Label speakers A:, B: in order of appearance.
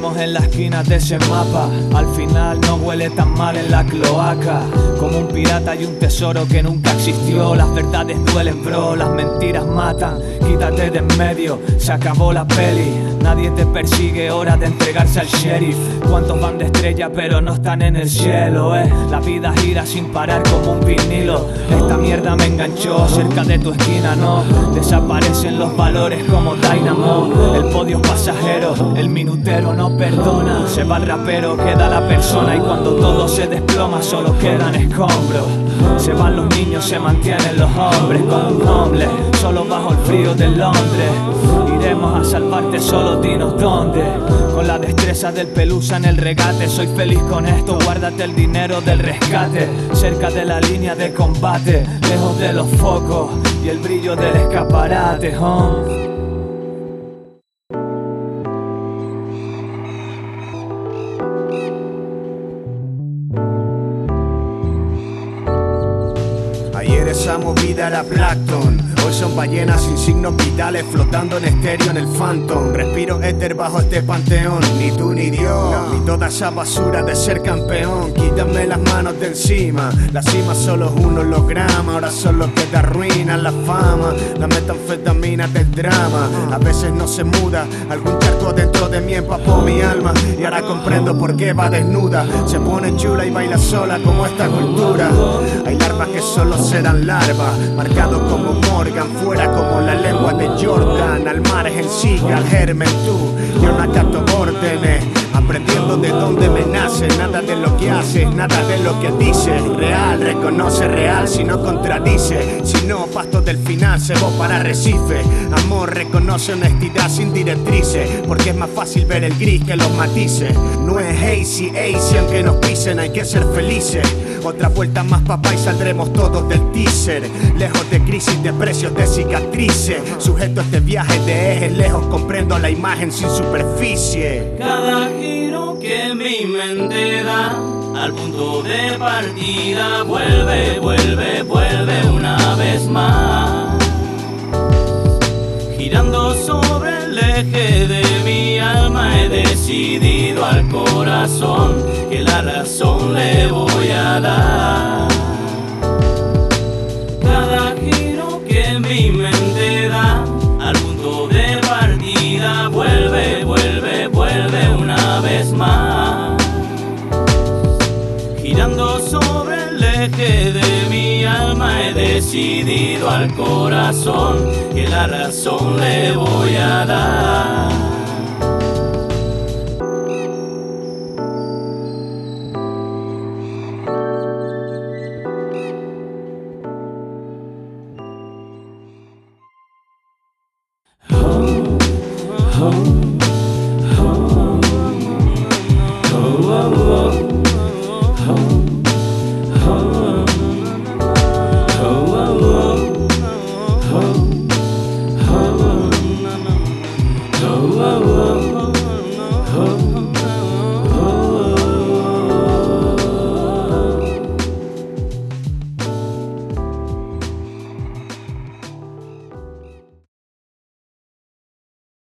A: Estamos en la esquina de ese mapa. Al final no huele tan mal en la cloaca. Como un pirata y un tesoro que nunca existió. Las verdades duelen, bro, las mentiras matan. Quítate de en medio, se acabó la peli. Nadie te persigue, hora de entregarse al sheriff. Cuántos van de estrella pero no están en el cielo, La vida gira sin parar como un vinilo. Esta mierda me enganchó, cerca de tu esquina no. Desaparecen los valores como Dynamo. El podio es pasajero, el minutero no perdona. Se va el rapero, queda la persona. Y cuando todo se desploma solo quedan escombros. Se van los niños, se mantienen los hombres. Como un homeless, solo bajo el frío de Londres. Iremos a salvarte, solo dinos dónde. Con la destreza del pelusa en el regate. Soy feliz con esto, guárdate el dinero del rescate. Cerca de la línea de combate, lejos de los focos y el brillo del escaparate,
B: Ayer esa movida era Plankton, hoy son ballenas sin signos vitales flotando en estéreo en el Phantom. Respiro éter bajo este panteón, ni tú ni Dios, ni toda esa basura de ser campeón. Quítame las manos de encima, la cima solo es un holograma. Ahora solo queda ruina, la fama, la metanfetamina del drama. A veces no se muda, algún charco dentro de mí empapó mi alma. Y ahora comprendo por qué va desnuda, se pone chula y baila sola como esta cultura. Hay larvas que solo serán larvas, marcados como Morgan, fuera como la lengua de Jordan. Al mar es el siga, al germen tú, yo no acato órdenes. Aprendiendo de dónde me nace, nada de lo que haces, nada de lo que dices. Real, reconoce real si no contradice. Si no, pasto del final, se va para Recife. Amor, reconoce honestidad sin directrices, porque es más fácil ver el gris que los matices. No es hazy, aunque nos pisen, hay que ser felices. Otra vuelta más papá y saldremos todos del teaser. Lejos de crisis, de precios, de cicatrices. Sujeto a este viaje de ejes lejos, comprendo la imagen sin superficie.
C: Cada giro que mi mente da al punto de partida vuelve, vuelve, vuelve una vez más. Girando sobre el eje de mi alma he decidido al corazón que la razón le voy a dar. Cada giro que mi mente da al punto de partida vuelve, vuelve, vuelve una vez más. Girando sobre el eje de mi alma he decidido al corazón que la razón le voy a dar.